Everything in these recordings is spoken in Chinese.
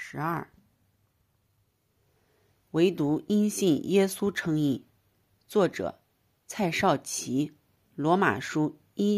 12唯独因信耶稣称义。作者蔡少奇，罗马书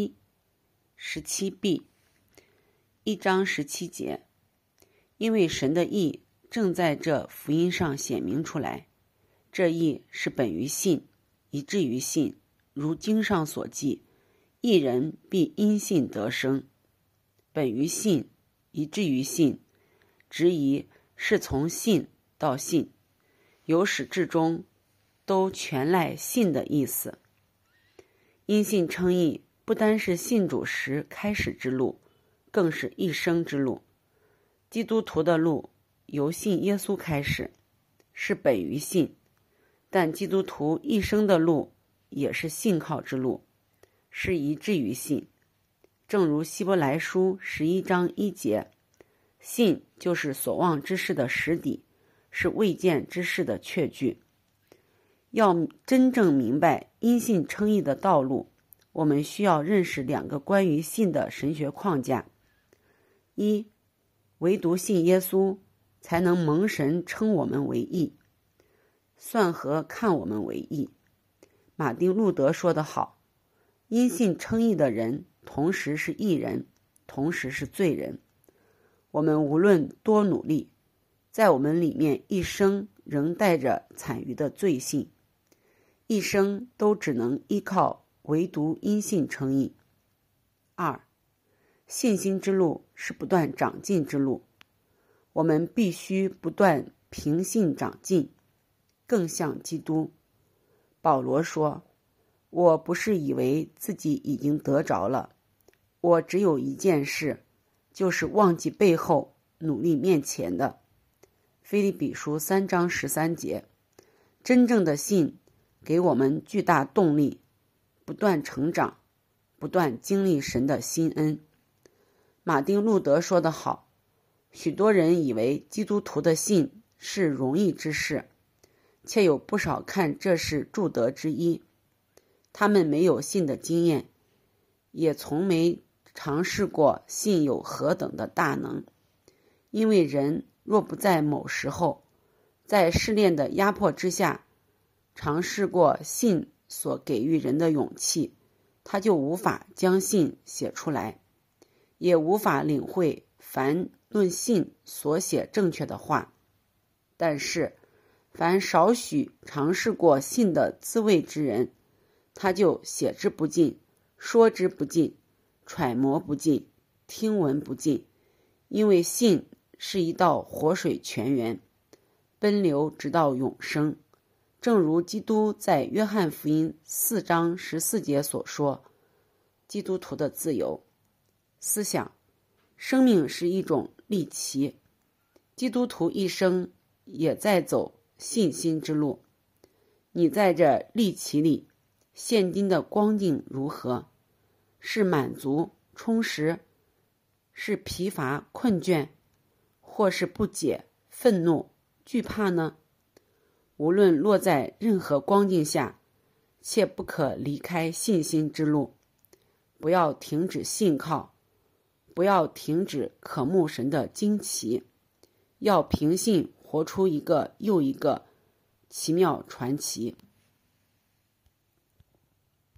1:17b，1章17节。因为神的义正在这福音上显明出来，这义是本于信，以至于信，如经上所记，义人必因信得生。本于信，以至于信，直译是从信到信，由始至终都全赖信的意思。因信称义不单是信主时开始之路，更是一生之路。基督徒的路由信耶稣开始，是本于信，但基督徒一生的路也是信靠之路，是以至于信。正如希伯来书11章1节，信就是所望之事的实底，是未见之事的确据。要真正明白因信称义的道路，我们需要认识2个关于信的神学框架。一，唯独信耶稣，才能蒙神称我们为义，算和看我们为义。马丁路德说得好，因信称义的人同时是义人，同时是罪人。我们无论多努力，在我们里面一生仍带着残余的罪性，一生都只能依靠唯独因信称义。2，信心之路是不断长进之路，我们必须不断凭信长进，更像基督。保罗说，我不是以为自己已经得着了，我只有一件事，就是忘记背后，努力面前的。腓立比书3章13节。真正的信给我们巨大动力，不断成长，不断经历神的新恩。马丁路德说得好，许多人以为基督徒的信是容易之事，却有不少看这是助德之一。他们没有信的经验，也从没尝试过信有何等的大能。因为人若不在某时候，在试炼的压迫之下，尝试过信所给予人的勇气，他就无法将信写出来，也无法领会凡论信所写正确的话。但是凡少许尝试过信的滋味之人，他就写之不尽，说之不尽，揣摩不尽，听闻不尽。因为信是一道活水泉源，奔流直到永生。正如基督在约翰福音4章14节所说，基督徒的自由思想，生命是一种利器，基督徒一生也在走信心之路。你在这利器里，现今的光景如何？是满足充实，是疲乏困倦，或是不解愤怒惧怕呢？无论落在任何光景下，切不可离开信心之路。不要停止信靠，不要停止渴慕神的惊奇，要凭信活出一个又一个奇妙传奇。